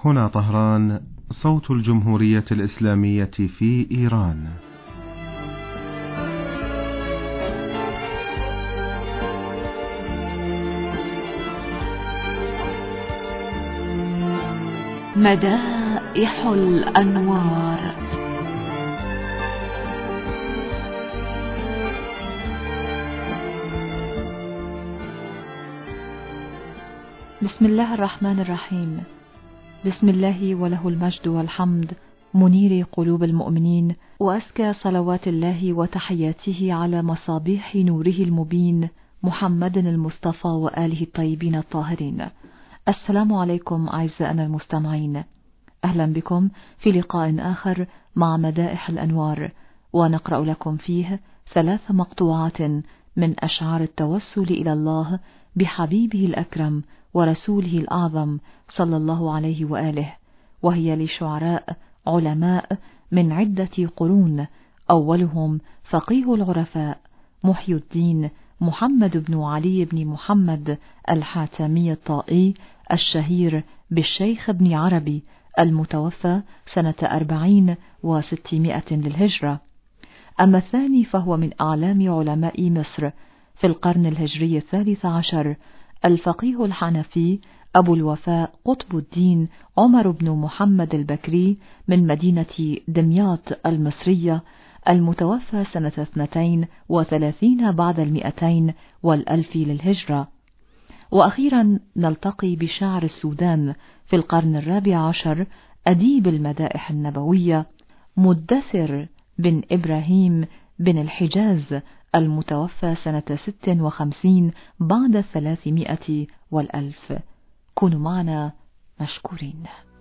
هنا طهران، صوت الجمهورية الإسلامية في إيران. مدائح الأنوار. بسم الله الرحمن الرحيم. بسم الله وله المجد والحمد، منير قلوب المؤمنين، وأزكى صلوات الله وتحياته على مصابيح نوره المبين، محمد المصطفى وآله الطيبين الطاهرين. السلام عليكم أعزائنا المستمعين، أهلا بكم في لقاء آخر مع مدائح الأنوار، ونقرأ لكم فيه 3 مقطوعات من أشعار التوسل إلى الله بحبيبه الأكرم ورسوله الأعظم صلى الله عليه وآله، وهي لشعراء علماء من عدة قرون، أولهم فقيه العرفاء محي الدين محمد بن علي بن محمد الحاتمي الطائي الشهير بالشيخ ابن عربي، المتوفى سنة 40 و600 للهجرة. أما الثاني فهو من أعلام علماء مصر في القرن الهجري 13، الفقيه الحنفي أبو الوفاء قطب الدين عمر بن محمد البكري من مدينة دمياط المصرية، المتوفى سنة 32 بعد 200 والألف للهجرة. وأخيرا نلتقي بشاعر السودان في القرن 14، أديب المدائح النبوية مدثر بن إبراهيم بن الحجاز، المتوفى سنة 56 بعد 300 والألف. كونوا معنا مشكورين.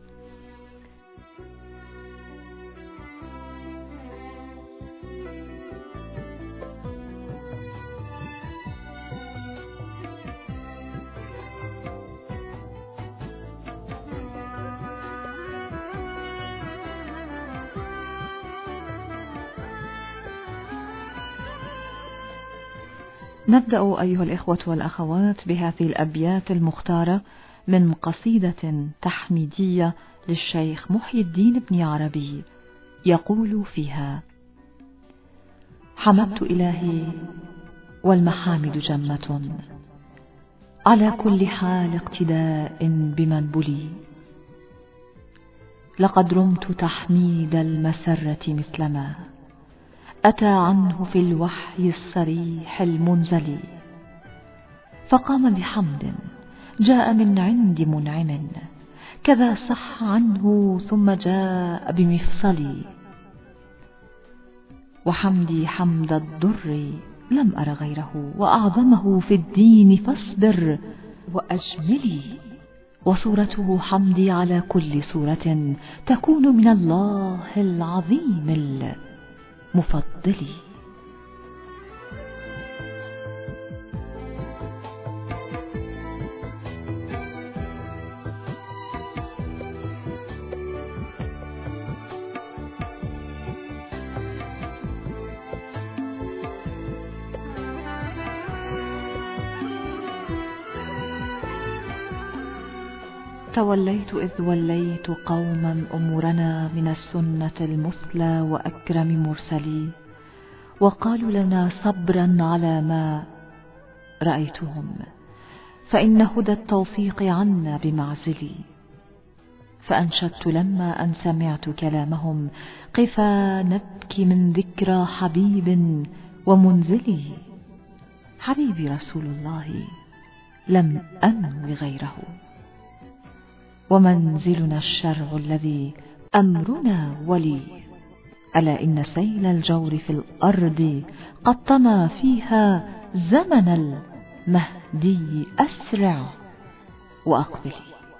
نبدأ أيها الإخوة والأخوات بهذه الأبيات المختارة من قصيدة تحميدية للشيخ محي الدين بن عربي، يقول فيها: حمدت إلهي والمحامد جمة، على كل حال اقتداء بمن بلي، لقد رمت تحميد المسرة مثلما أتى عنه في الوحي الصريح المنزلي، فقام بحمد جاء من عند منعم، كذا صح عنه ثم جاء بمفصلي، وحمدي حمد الضر لم أر غيره، وأعظمه في الدين فاصبر وأجملي، وصورته حمدي على كل صورة تكون من الله العظيم المفضل. توليت إذ وليت قوما أمورنا من السنة المثلى وأكرم مرسلي، وقالوا لنا صبرا على ما رأيتهم، فإن هدى التوفيق عنا بمعزلي، فأنشدت لما أن سمعت كلامهم، قفا نبكي من ذكرى حبيب ومنزلي، حبيبي رسول الله لم أنو غيره، ومنزلنا الشرع الذي أمرنا ولي، ألا إن سيل الجور في الأرض قد طمى فيها زمن المهدي، أسرع وأقبلي.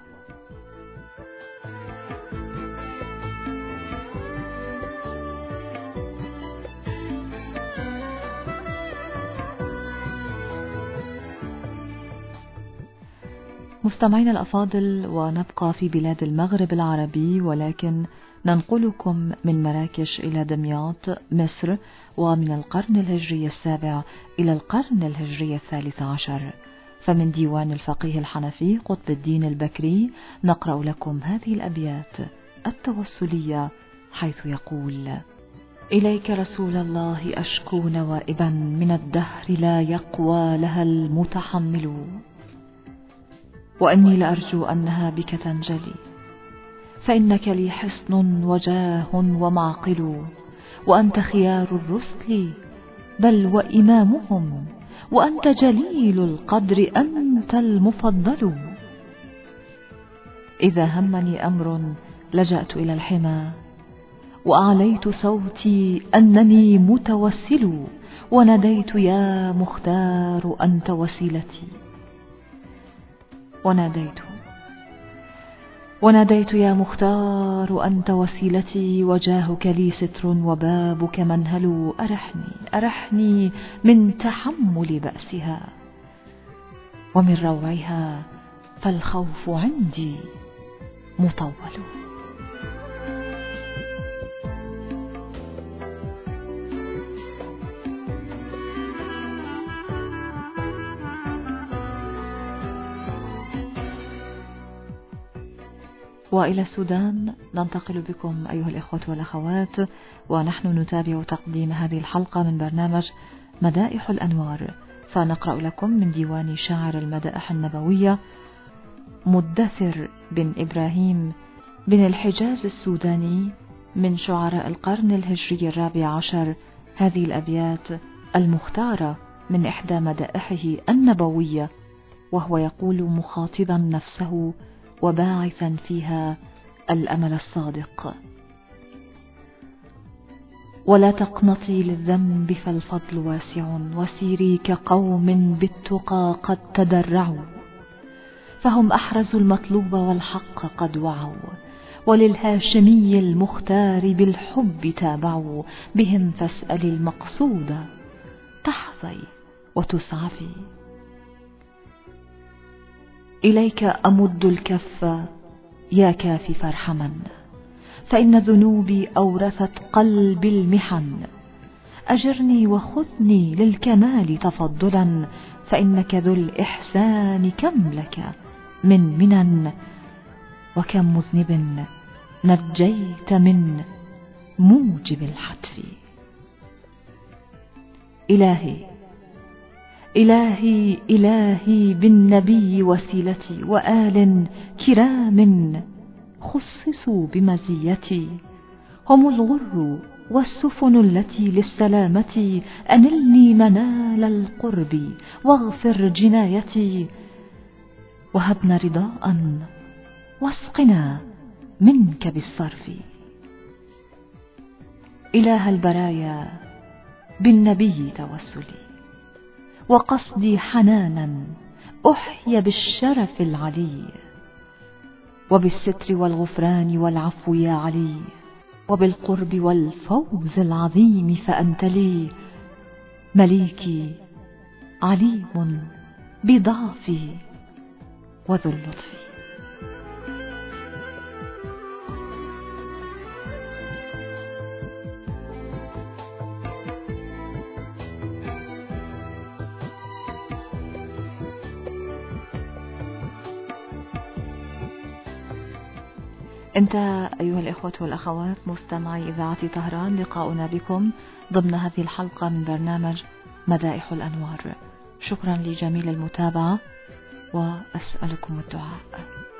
مستمعين الأفاضل، ونبقى في بلاد المغرب العربي، ولكن ننقلكم من مراكش إلى دمياط مصر، ومن القرن الهجري 7 إلى القرن الهجري 13، فمن ديوان الفقيه الحنفي قطب الدين البكري نقرأ لكم هذه الأبيات التوسلية، حيث يقول: إليك رسول الله أشكو نوائبا من الدهر لا يقوى لها المتحمل، وإني لأرجو أنها بك تنجلي، فإنك لي حصن وجاه ومعقل، وأنت خيار الرسل بل وإمامهم، وأنت جليل القدر أنت المفضل. إذا همني أمر لجأت إلى الحمى، وأعليت صوتي أنني متوسل، وناديت يا مختار أنت وسيلتي، وناديت يا مختار أنت وسيلتي، وجاهك لي ستر وبابك منهل. أرحني من تحمل بأسها ومن روعها، فالخوف عندي مطول. وإلى السودان ننتقل بكم أيها الإخوة والأخوات، ونحن نتابع تقديم هذه الحلقة من برنامج مدائح الأنوار، فنقرأ لكم من ديوان شاعر المدائح النبوية مدثر بن إبراهيم بن الحجاز السوداني من شعراء القرن الهجري 14 هذه الأبيات المختارة من إحدى مدائحه النبوية، وهو يقول مخاطبا نفسه وباعثا فيها الأمل الصادق: ولا تقنطي للذنب فالفضل واسع، وسيري كقوم بالتقى قد تدرعوا، فهم أحرزوا المطلوب والحق قد وعوا، وللهاشمي المختار بالحب تابعوا، بهم فاسأل المقصود تحظي وتسعفي. إليك أمد الكف يا كافي فارحما، فإن ذنوبي أورثت قلبي المحن، أجرني وخذني للكمال تفضلا، فإنك ذو الإحسان كم لك من منن، وكم مذنب نجيت من موجب الحتف. إلهي بالنبي وسيلتي، وآل كرام خصصوا بمزيتي، هم الغر والسفن التي للسلامة، أنلني منال القرب واغفر جنايتي، وهبنا رضاء واسقنا منك بالصرف. إله البرايا بالنبي توسلي، وقصدي حنانا أحيا بالشرف العلي، وبالستر والغفران والعفو يا علي، وبالقرب والفوز العظيم، فأنت لي مليكي عليم بضعفي وذو اللطف. انتهى أيها الإخوة والأخوات مستمعي إذاعة طهران لقاؤنا بكم ضمن هذه الحلقة من برنامج مدائح الأنوار. شكرا لجميل المتابعة، وأسألكم الدعاء.